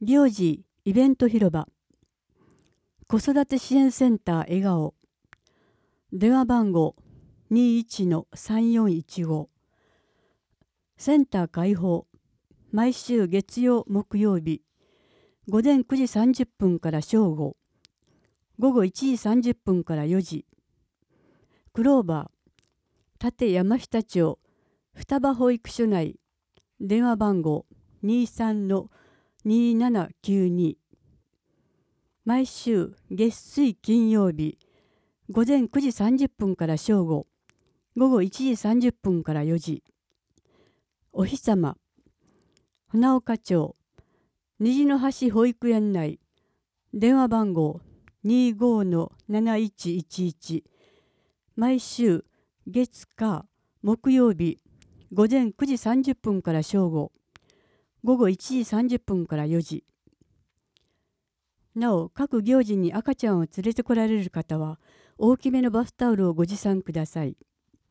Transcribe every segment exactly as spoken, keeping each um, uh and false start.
行事イベント広場子育て支援センター笑顔電話番号 にいちのさんよんいちご センター開放毎週月曜木曜日午前くじさんじゅっぷんから正午午後いちじさんじゅっぷんからよじクローバー立山下町双葉保育所内電話番号 にさんのにななきゅうに 毎週月水金曜日午前くじさんじゅっぷんから正午午後いちじさんじゅっぷんからよじお日様船岡町虹の橋保育園内電話番号 にごのなないちいちいち 毎週月火木曜日午前くじさんじゅっぷんから正午午後いちじさんじゅっぷんからよじなお各行事に赤ちゃんを連れてこられる方は大きめのバスタオルをご持参ください。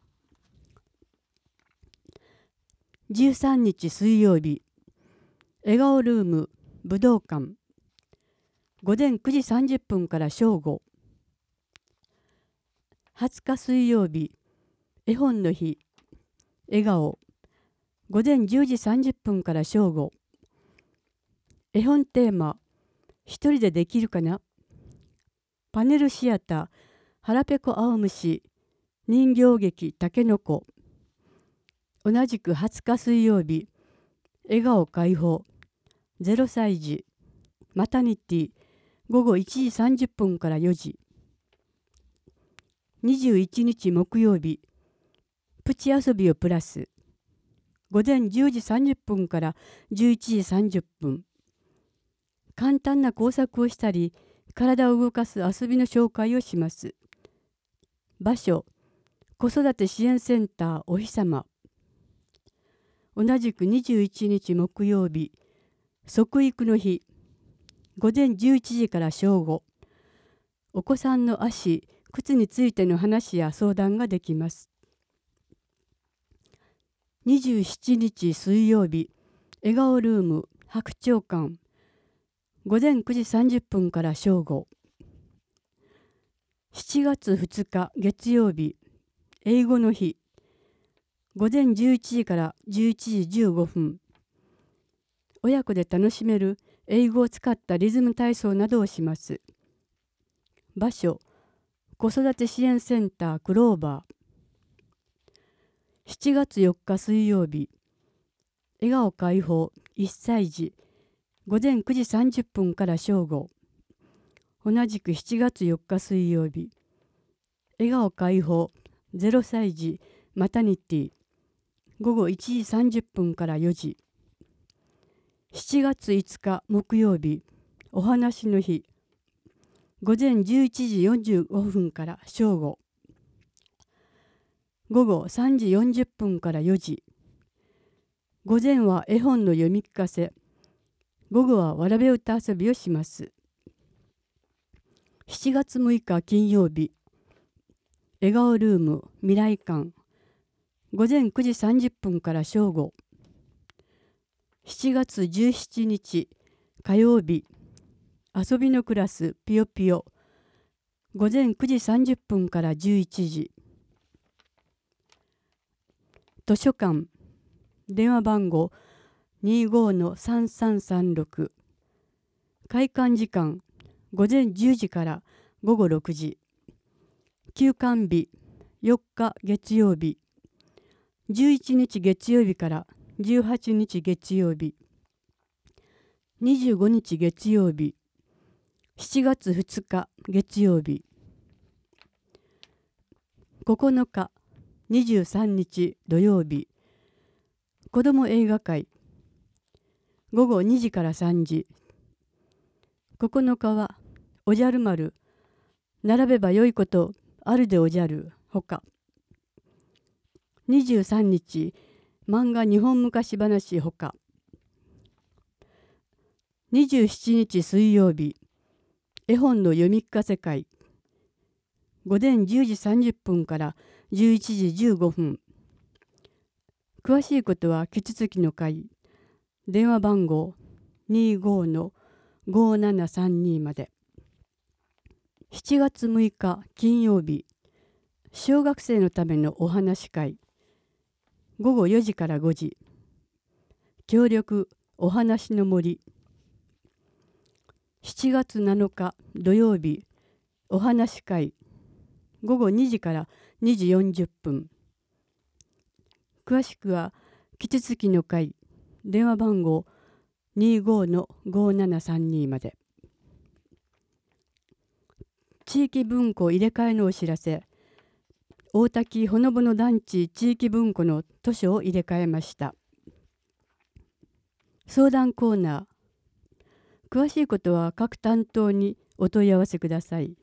じゅうさんにち水曜日笑顔ルーム武道館午前くじさんじゅっぷんから正午はつか水曜日絵本の日笑顔午前じゅうじさんじゅっぷんから正午絵本テーマ一人でできるかなパネルシアター腹ペコ青虫人形劇たけのこ同じくはつか水曜日笑顔解放ゼロさい児マタニティ午後いちじさんじゅっぷんからよじにじゅういちにち木曜日プチ遊びをプラス午前じゅうじさんじゅっぷんからじゅういちじさんじゅっぷん簡単な工作をしたり体を動かす遊びの紹介をします。場所子育て支援センターお日様同じくにじゅういちにち木曜日即育の日午前じゅういちじから正午お子さんの足靴についての話や相談ができます。にじゅうしちにち水曜日笑顔ルーム白鳥館午前くじさんじゅっぷんから正午しちがつふつか月曜日英語の日午前じゅういちじからじゅういちじじゅうごふん親子で楽しめる英語を使ったリズム体操などをします。場所子育て支援センタークローバーしちがつよっか水曜日笑顔解放いっさい児午前くじさんじゅっぷんから正午同じくしちがつよっか水曜日笑顔解放ゼロさい児マタニティ午後いちじさんじゅっぷんからよじしちがついつか木曜日お話の日午前じゅういちじよんじゅうごふんから正午午後さんじよんじゅっぷんからよじ午前は絵本の読み聞かせ午後はわらべ歌遊びをします。しちがつむいか金曜日笑顔ルーム未来館午前くじさんじゅっぷんから正午しちがつじゅうしちにち火曜日遊びのクラスぴよぴよ午前くじさんじゅっぷんからじゅういちじ図書館電話番号 にごのさんさんさんろく 開館時間午前じゅうじから午後ろくじ休館日よっか月曜日じゅういちにち月曜日からじゅうはちにち月曜日にじゅうごにち月曜日しちがつふつか月曜日ここのかにじゅうさんにち土曜日子ども映画会午後にじからさんじここのかはおじゃる丸並べばよいことあるでおじゃるほかにじゅうさんにち漫画日本昔話ほかにじゅうしちにち水曜日絵本の読み聞かせ会午前じゅうじさんじゅっぷんからじゅういちじじゅうごふん詳しいことは手続きの会電話番号 にごのごななさんにまで。しちがつむいか金曜日、小学生のためのお話し会、ごごよじからごじ。協力お話の森。しちがつなのか土曜日、お話し会、ごごにじからにじよんじゅっぷん。詳しくはキツツキの会、電話番号 にじゅうごのごななさんに まで。地域文庫入れ替えのお知らせ。大滝ほのぼの団地地域文庫の図書を入れ替えました。相談コーナー。詳しいことは各担当にお問い合わせください。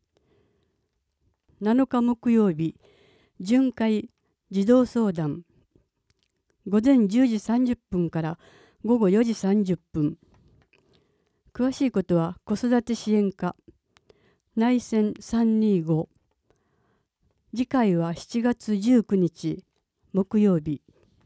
なのか木曜日、巡回児童相談。ごぜんじゅうじさんじゅっぷんからごごよじさんじゅっぷん。詳しいことは子育て支援課内線さんにご。次回はしちがつじゅうくにち木曜日。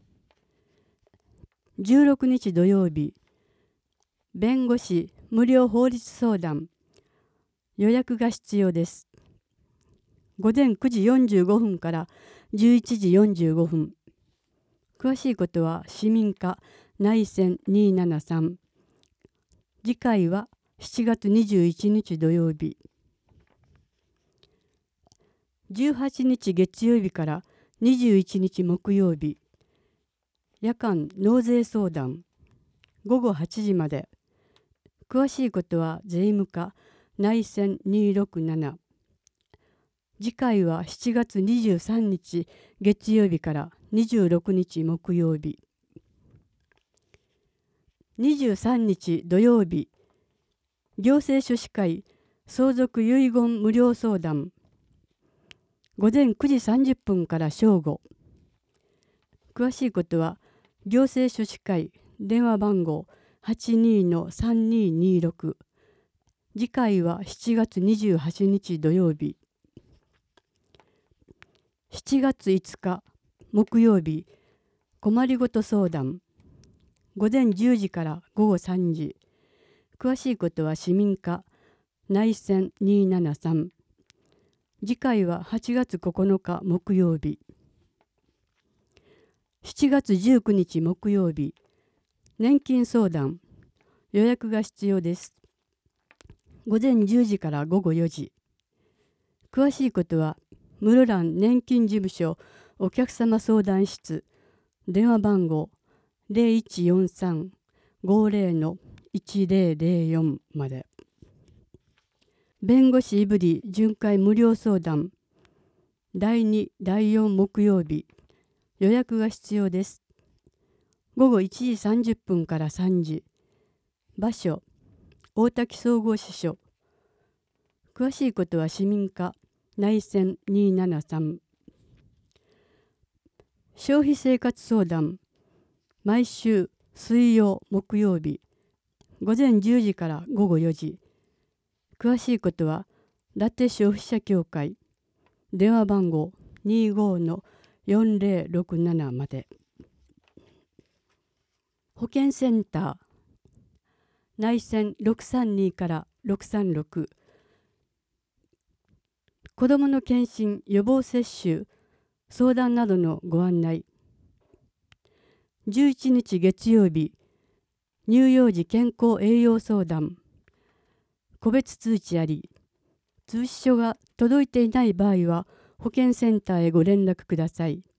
じゅうろくにち土曜日、弁護士無料法律相談。予約が必要です。ごぜんくじよんじゅうごふんからじゅういちじよんじゅうごふん。詳しいことは市民課内線にーななさん。次回はしちがつにじゅういちにち土曜日。じゅうはちにち月曜日からにじゅういちにち木曜日。夜間納税相談。ごごはちじまで。詳しいことは税務課内線にーろくなな。次回はしちがつにじゅうさんにち月曜日からにじゅうろくにち木曜日。にじゅうさんにち土曜日、行政書士会相続遺言無料相談。ごぜんくじさんじゅっぷんから正午。詳しいことは行政書士会電話番号 はちにのさんににろく。次回はしちがつにじゅうはちにち土曜日。しちがついつか木曜日、困りごと相談。ごぜんじゅうじからごごさんじ。詳しいことは市民課内線にーななさん。次回ははちがつここのか木曜日。しちがつじゅうくにち木曜日、年金相談。予約が必要です。ごぜんじゅうじからごごよじ。詳しいことは室蘭年金事務所お客様相談室電話番号 ゼロいちよんさん ごぜろのいちぜろぜろよん まで。弁護士いぶり巡回無料相談。だいに、だいよん木曜日。予約が必要です。ごごいちじさんじゅっぷんからさんじ。場所、大滝総合支所。詳しいことは市民課内線にーななさん。消費生活相談。毎週水曜木曜日。ごぜんじゅうじからごごよじ。詳しいことは伊達消費者協会電話番号 にじゅうごのよんぜろろくなな まで。保健センター内線ろくさんにからろくさんろく。子どもの検診予防接種相談などのご案内。じゅういちにち月曜日、乳幼児健康栄養相談。個別通知あり。通知書が届いていない場合は保健センターへご連絡ください。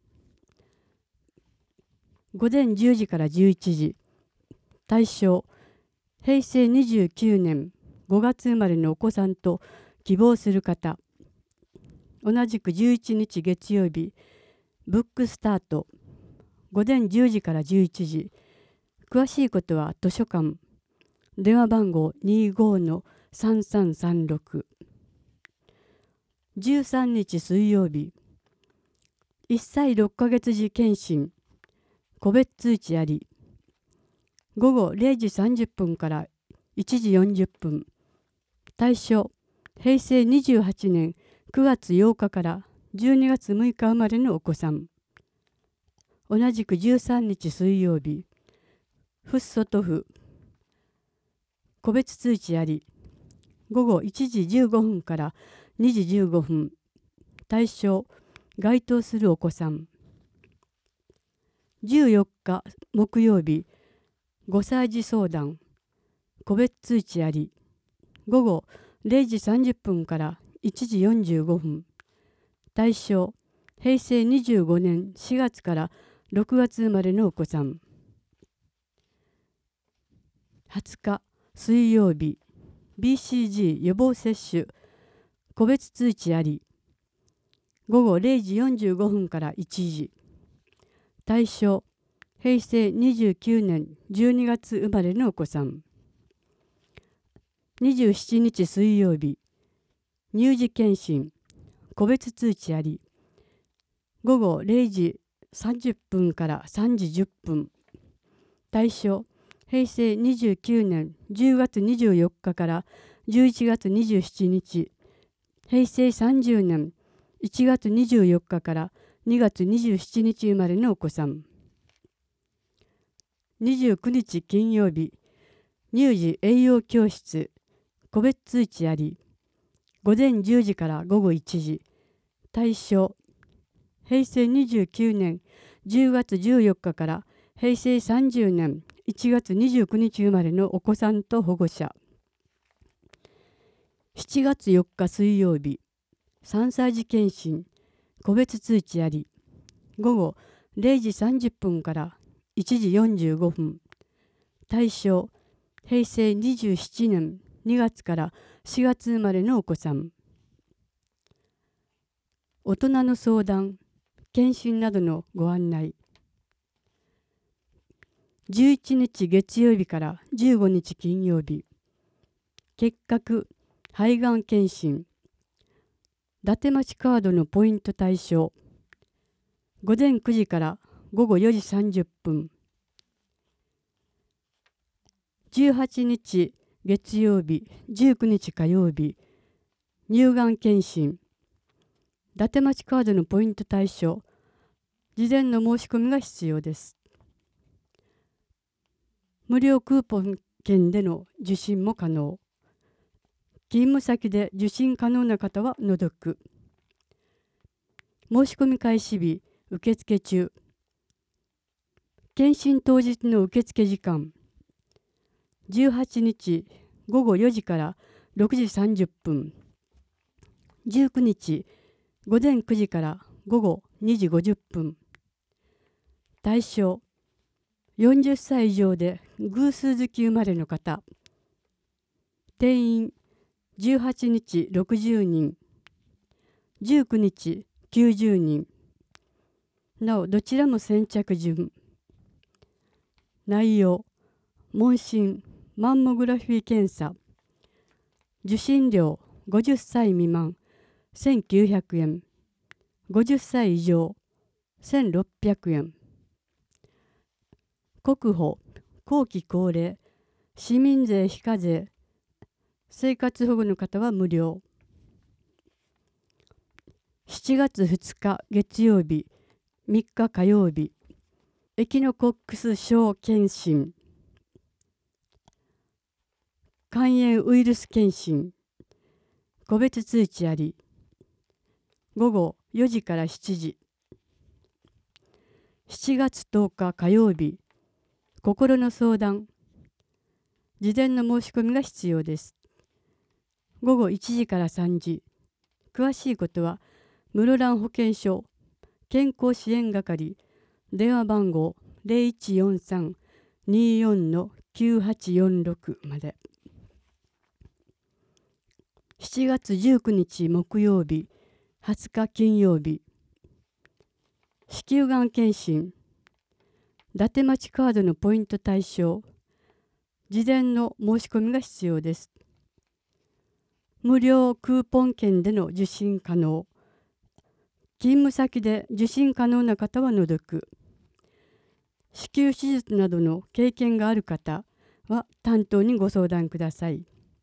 ごぜんじゅうじからじゅういちじ。対象、へいせいにじゅうきゅうねんごがつ生まれのお子さんと希望する方。同じくじゅういちにち月曜日、ブックスタート。ごぜんじゅうじからじゅういちじ。詳しいことは図書館。電話番号 にじゅうごのさんさんさんろく。じゅうさんにち水曜日。いっさいろっかげつ児検診。個別通知あり。ごごれいじさんじゅっぷんからいちじよんじゅっぷん。対象、へいせいにじゅうはちねんくがつようかからじゅうにがつむいか生まれのお子さん。同じくじゅうさんにち水曜日。フッソトフ。 個別通知あり。午後いちじじゅうごふんからにじじゅうごふん。対象、該当するお子さん。じゅうよっか木曜日、ごさい児相談。個別通知あり。午後れいじさんじゅっぷんからいちじよんじゅうごふん。対象、へいせいにじゅうごねんしがつからろくがつ生まれのお子さん。はつか水曜日、ビーシージー 予防接種。個別通知あり。午後れいじよんじゅうごふんからいちじ。対象、へいせいにじゅうきゅうねんじゅうにがつ生まれのお子さん。にじゅうしちにち水曜日、乳児健診。個別通知あり。午後れいじさんじゅっぷんからさんじじゅっぷん。対象、へいせいにじゅうきゅうねんじゅうがつにじゅうよっかからじゅういちがつにじゅうしちにち。へいせいさんじゅうねんいちがつにじゅうよっかからにがつにじゅうしちにち生まれのお子さん。にじゅうくにち金曜日、乳児栄養教室。個別通知あり。午前じゅうじから午後いちじ。対象、へいせいにじゅうきゅうねんじゅうがつじゅうよっかからへいせいさんじゅうねんいちがつにじゅうくにち生まれのお子さんと保護者。しちがつよっか水曜日、さんさい児健診。個別通知あり。午後れいじさんじゅっぷんからいちじよんじゅうごふん。対象、へいせいにじゅうななねんにがつからしがつ生まれのお子さん。大人の相談、検診などのご案内。じゅういちにち月曜日からじゅうごにち金曜日。結核、肺がん検診。伊達町カードのポイント対象。午前くじから午後よじさんじゅっぷん。じゅうはちにち月曜日、じゅうくにち火曜日。乳がん検診。伊達町カードのポイント対象。事前の申し込みが必要です。無料クーポン券での受診も可能。勤務先で受診可能な方は除く。申し込み開始日、受付中。検診当日の受付時間。じゅうはちにちごごよじからろくじさんじゅっぷん。じゅうくにちごぜんくじからごごにじごじゅっぷん。対象、よんじゅっさい以上で偶数月生まれの方。定員じゅうはちにちろくじゅうにん、じゅうくにちきゅうじゅうにん。なおどちらも先着順。内容、問診、マンモグラフィー検査。受診料ごじゅっさい未満せんきゅうひゃくえん、ごじゅっさい以上せんろっぴゃくえん。国保、後期高齢、市民税非課税、生活保護の方は無料。しちがつふつか月曜日、みっか火曜日、エキノコックス症検診。肝炎ウイルス検診。個別通知あり。午後よじからしちじ。しちがつとおか火曜日、心の相談。事前の申し込みが必要です。午後いちじからさんじ。詳しいことは室蘭保健所健康支援係電話番号 ゼロいちよんさん にーよん きゅうはちよんろく まで。しちがつじゅうくにち木曜日、はつか金曜日。子宮がん検診。伊達町カードのポイント対象。事前の申し込みが必要です。無料クーポン券での受診可能。勤務先で受診可能な方は除く。子宮手術などの経験がある方は担当にご相談ください。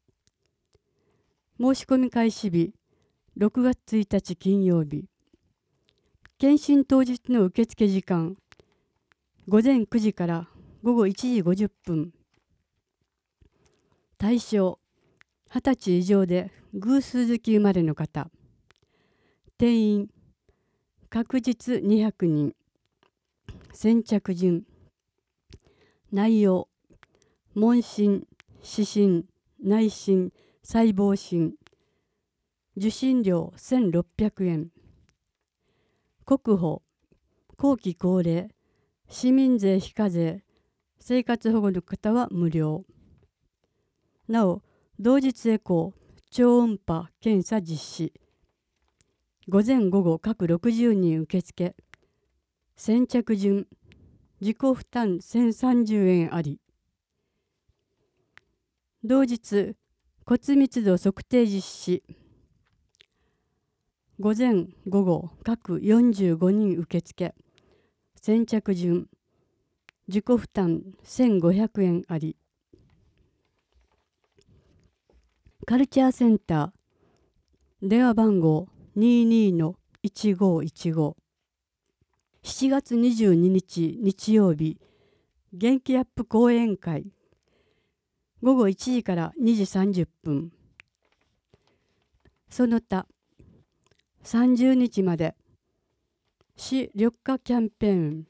申し込み開始日、ろくがつついたち金曜日。検診当日の受付時間、ごぜんくじからごごいちじごじゅっぷん。 大正はたち以上で偶数月生まれの方。定員確実にひゃくにん。先着順。内容問診、指針、内診、細胞診。受診料せんろっぴゃくえん。国保、後期高齢、市民税非課税、生活保護の方は無料。なお、同日エコー、超音波検査実施。午前午後各ろくじゅうにん受付。先着順、自己負担せんさんじゅうえんあり。同日、骨密度測定実施。午前午後各よんじゅうごにん受付。先着順、自己負担せんごひゃくえんあり。カルチャーセンター、電話番号 にじゅうにのいちごいちご。しちがつにじゅうににち日曜日、元気アップ講演会。午後いちじからにじさんじゅっぷん。その他、さんじゅうにちまで、市緑化キャンペーン。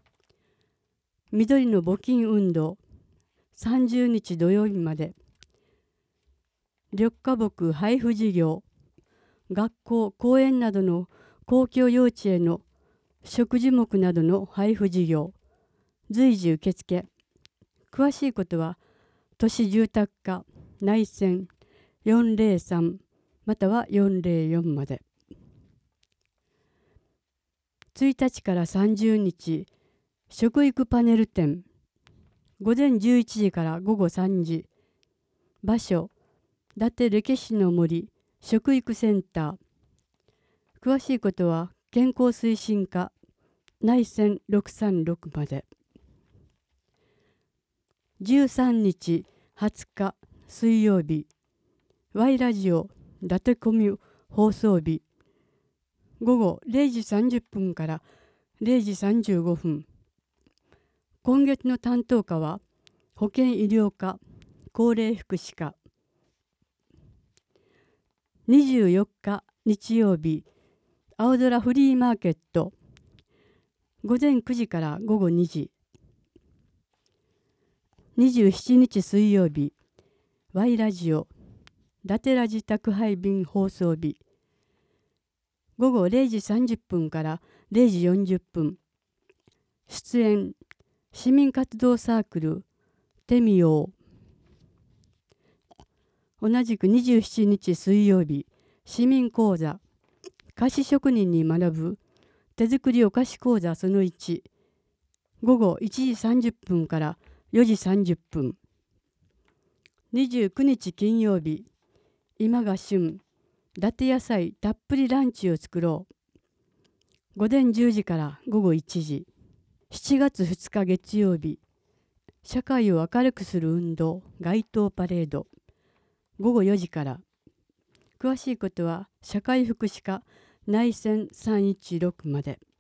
緑の募金運動、さんじゅうにち土曜日まで。緑化木配布事業、学校、公園などの公共幼稚園の植樹木などの配布事業、随時受付。詳しいことは、都市住宅課内線よんぜろさんまたはよんぜろよんまで。ついたちからさんじゅうにち、食育パネル展。午前じゅういちじから午後さんじ。場所、伊達歴史の森食育センター。詳しいことは健康推進課内線ろくさんろくまで。じゅうさんにちはつか水曜日、Y ラジオ伊達コミュ放送日。午後れいじさんじゅっぷんかられいじさんじゅうごふん。今月の担当課は保健医療課、高齢福祉課。にじゅうよっか日曜日、青空フリーマーケット。午前くじから午後にじ。にじゅうしちにち水曜日、Y ラジオ伊達ラジ宅配便放送日。午後れいじさんじゅっぷんかられいじよんじゅっぷん。出演、市民活動サークル、テミヨー。同じくにじゅうしちにち水曜日、市民講座、菓子職人に学ぶ手作りお菓子講座そのいち。午後いちじさんじゅっぷんからよじさんじゅっぷん。にじゅうくにち金曜日、今が旬、伊達野菜たっぷりランチを作ろう。午前じゅうじから午後いちじ。しちがつふつか月曜日、社会を明るくする運動街頭パレード。午後よじから。詳しいことは社会福祉課内線さんいちろくまで。